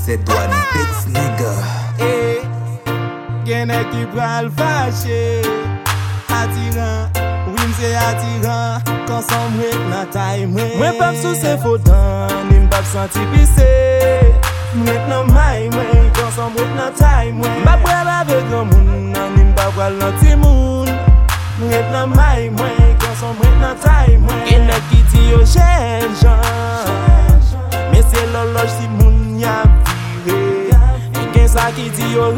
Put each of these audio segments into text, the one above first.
C'est douane bitch nigga. Eh, gen ek ki pral fache. Attirant, oui m'se attirant. Quand son mwet nan tay mwen. Mwen pap sou se fodan, ni m'pap santi pise. Mwet nan may mwen, quand son mwet nan tay mwen. M'pap pral avek gran moun, nan ni m'pap pral nan ti moun. Mwet nan may mwen, quand son mwet nan tay mwen. Gen ek ki ti yo chen jan. Mais c'est l'horloge si moun ya viré. Gen sa ki di yo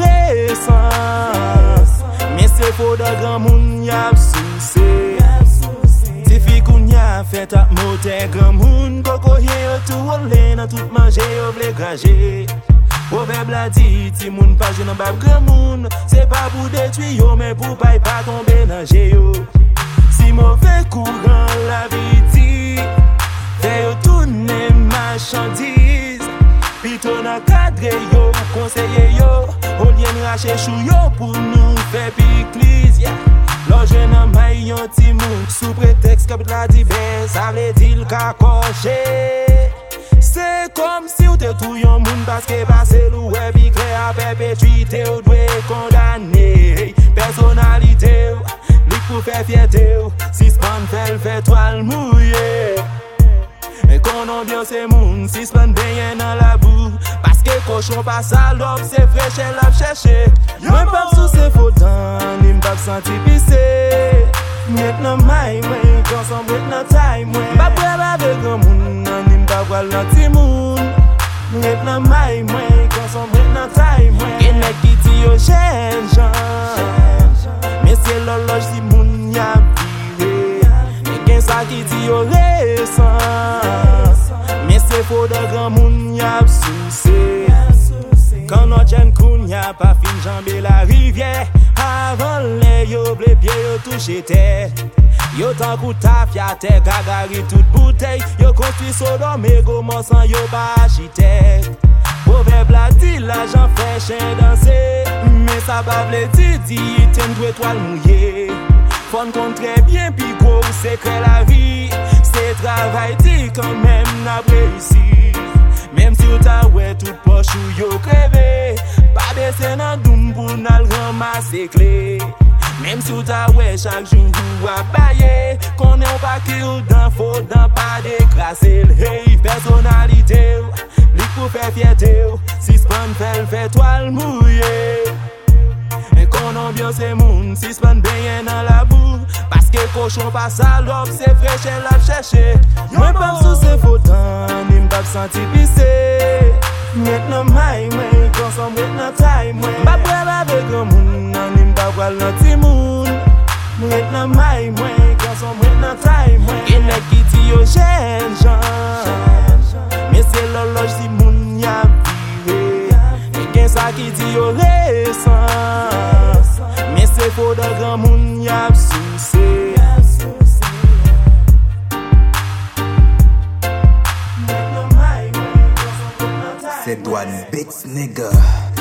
resan. Mais c'est faux de grand moun ya souce. Ti fi koun ya fet ap mote grand moun. Koko ye yo tou ole nan tout manje yo vle graje. Proverbe la di, ti moun pa je nan bab grand moun. C'est pas pour détruire yo, mais pour pas tomber dans yo. Si mauvais courant la vie fait yo tourner marchandise. Pito nan cadre yo, conseiller yo. Au lieu de racher chou yo pour nous faire piclis, yeah. Loge nan may yon ti moun. Sous prétexte que la divers, ça vle di l ka koche. C'est comme si ou te tou yon moun parce que passe loué pi cré à perpétuité ou dwe condamné. Personnalité ou, lik pou faire fierté ou. Si span fait toile mouillé. Et qu'on ambiance moun, si span benye dans la boue. Parce que cochon pas salope, c'est fraîche et l'a cherché. Mwen pap sou se fodan, ni m'pap santi pise. Mwet nan may mwen, quand son mwet nan tay mwen. M'pap pral avek gran moun, nan ni m'pap pral nan ti moun. Mwet nan may mwen, quand son mwet nan tay mwen. Gen ek ki ti yo chen jan. Mais c'est l'horloge si moun ya viré. Gen sa ki ti yo resan. Mais c'est faux de grand moun ya souce. Quand notre jen koun ya pa fin jambe la rivière. Avant les yo ble pied yo touche terre. Yo tan kou taf ya terre gagari toute bouteille. Yo construit Sodome et Gomorrhe sans yo pa architecte. Proverbe la di l'argent fait chien danser. Mais ça pa vle di ten dwe toile mouillé. Fon kon très bien pi gros c'est que la vie. C'est travail di quand même n'a réussi. Même si ou ta ouais toute poche ou yo crevé. Pas baisser nan doum pou n'al ramasser clé. Même si ou ta ouais chaque jour ou a bailler. Qu'on est pas qui ou dans faut dans pas décrasser. Hey, personnalité ou, lik pou faire fierté ou. Si span fait toile mouillé. Et qu'on ambiance moun, si span benye dans la boue. Parce que cochon pas salope, c'est fraîche et l'a cherché. Mwen pap sou se fodan, ni m'pap santi pise. Mwet nan may mwen, quand son mwet nan tay mwen. M'pap pral avek gran moun, nan ni m'pap pral nan ti moun. Mwet nan may mwen, quand son mwet nan tay mwen. Gen ek ki ti yo chen jan. Mais c'est l'horloge si moun ya viré. Gen sa ki ti yo resan. Mais c'est faux de grand moun ya souce. C'est douane bitch nigga.